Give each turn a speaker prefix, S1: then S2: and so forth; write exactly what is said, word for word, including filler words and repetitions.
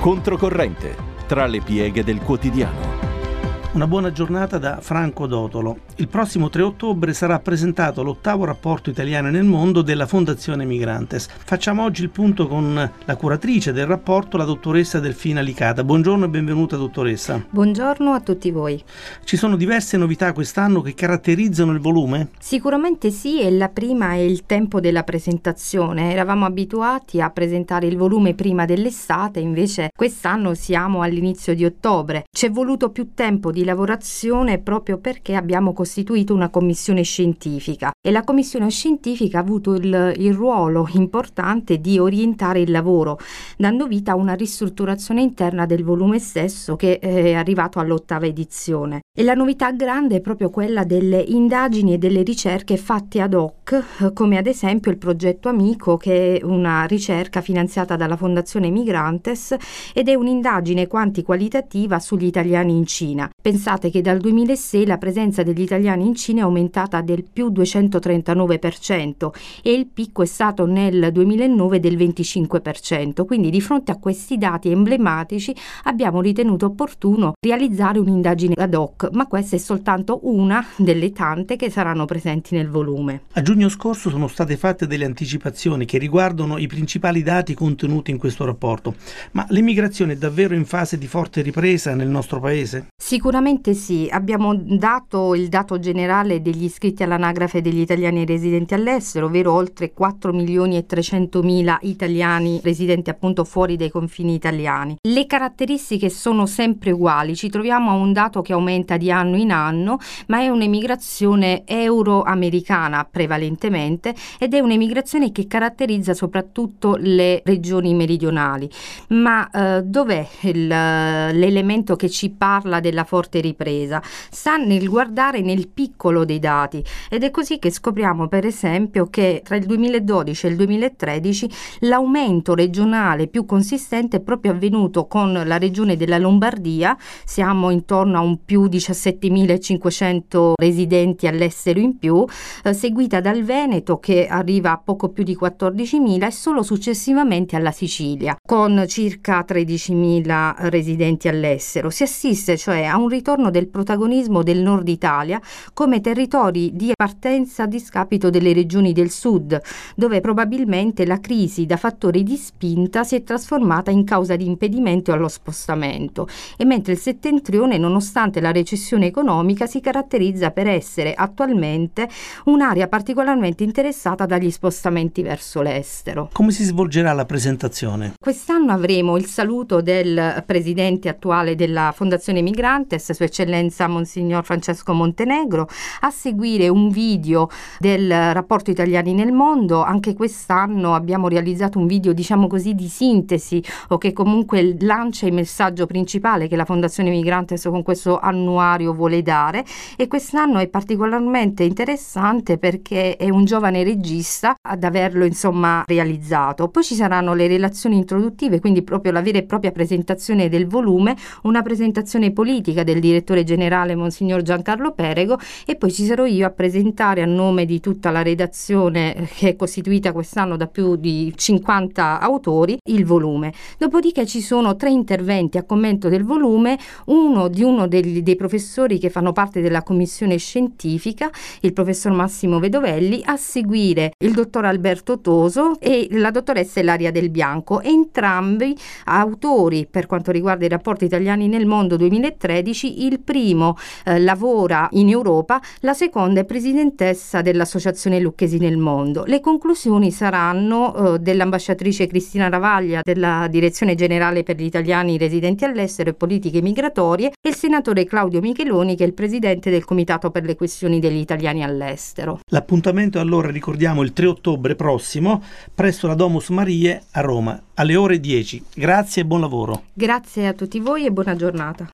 S1: Controcorrente, tra le pieghe del quotidiano.
S2: Una buona giornata da Franco Dotolo. Il prossimo tre ottobre sarà presentato l'ottavo rapporto italiano nel mondo della Fondazione Migrantes. Facciamo oggi il punto con la curatrice del rapporto, la dottoressa Delfina Licata. Buongiorno e benvenuta, dottoressa.
S3: Buongiorno a tutti voi.
S2: Ci sono diverse novità quest'anno che caratterizzano il volume?
S3: Sicuramente sì, e la prima è il tempo della presentazione. Eravamo abituati a presentare il volume prima dell'estate, invece quest'anno siamo all'inizio di ottobre. Ci è voluto più tempo di lavorazione proprio perché abbiamo costituito una commissione scientifica e la commissione scientifica ha avuto il, il ruolo importante di orientare il lavoro, dando vita a una ristrutturazione interna del volume stesso che è arrivato all'ottava edizione. E la novità grande è proprio quella delle indagini e delle ricerche fatte ad hoc, come ad esempio il progetto Amico, che è una ricerca finanziata dalla Fondazione Migrantes ed è un'indagine quanti-qualitativa sugli italiani in Cina. Pensate che dal duemilasei la presenza degli italiani in Cina è aumentata del più duecentotrentanove per cento e il picco è stato nel duemilanove del venticinque per cento, quindi di fronte a questi dati emblematici abbiamo ritenuto opportuno realizzare un'indagine ad hoc, ma questa è soltanto una delle tante che saranno presenti nel volume.
S2: A giugno scorso sono state fatte delle anticipazioni che riguardano i principali dati contenuti in questo rapporto, ma l'immigrazione è davvero in fase di forte ripresa nel nostro paese?
S3: Sicuramente sì, abbiamo dato il dato generale degli iscritti all'anagrafe degli italiani residenti all'estero, ovvero oltre quattro milioni e trecentomila italiani residenti appunto fuori dai confini italiani. Le caratteristiche sono sempre uguali, ci troviamo a un dato che aumenta di anno in anno, ma è un'emigrazione euro-americana prevalentemente ed è un'emigrazione che caratterizza soprattutto le regioni meridionali. Ma eh, dov'è il, l'elemento che ci parla della forte ripresa? Sta nel guardare nel piccolo dei dati ed è così che scopriamo per esempio che tra il duemiladodici e il duemilatredici l'aumento regionale più consistente è proprio avvenuto con la regione della Lombardia, siamo intorno a un più diciassettemilacinquecento residenti all'estero in più, eh, seguita dal Veneto che arriva a poco più di quattordicimila e solo successivamente alla Sicilia con circa tredicimila residenti all'estero. Si assiste cioè a un ritorno del protagonismo del nord Italia come territori di partenza a discapito delle regioni del sud, dove probabilmente la crisi da fattore di spinta si è trasformata in causa di impedimento allo spostamento, e mentre il settentrione, nonostante la recessione economica, si caratterizza per essere attualmente un'area particolarmente interessata dagli spostamenti verso l'estero.
S2: Come si svolgerà la presentazione?
S3: Quest'anno avremo il saluto del presidente attuale della Fondazione Migrantes, Sua Eccellenza Monsignor Francesco Montenegro, a seguire un video del rapporto Italiani nel mondo. Anche quest'anno abbiamo realizzato un video, diciamo così, di sintesi o che comunque lancia il messaggio principale che la Fondazione Migrantes con questo annuario vuole dare, e quest'anno è particolarmente interessante perché è un giovane regista ad averlo insomma realizzato. Poi ci saranno le relazioni introduttive, quindi proprio la vera e propria presentazione del volume, una presentazione politica del direttore generale Monsignor Giancarlo Perego, e poi ci sarò io a presentare a nome di tutta la redazione che è costituita quest'anno da più di cinquanta autori il volume. Dopodiché ci sono tre interventi a commento del volume, uno di uno degli, dei professori che fanno parte della commissione scientifica, il professor Massimo Vedovelli, a seguire il dottor Alberto Toso e la dottoressa Ilaria Del Bianco, entrambi autori per quanto riguarda i rapporti italiani nel mondo duemilatredici. Il primo eh, lavora in Europa, la seconda è presidentessa dell'Associazione Lucchesi nel mondo. Le conclusioni saranno eh, dell'ambasciatrice Cristina Ravaglia della Direzione Generale per gli Italiani residenti all'estero e politiche migratorie e il senatore Claudio Micheloni, che è il presidente del Comitato per le questioni degli italiani all'estero.
S2: L'appuntamento allora, ricordiamo, il tre ottobre prossimo presso la Domus Mariae a Roma alle ore dieci. Grazie e buon lavoro.
S3: Grazie a tutti voi e buona giornata.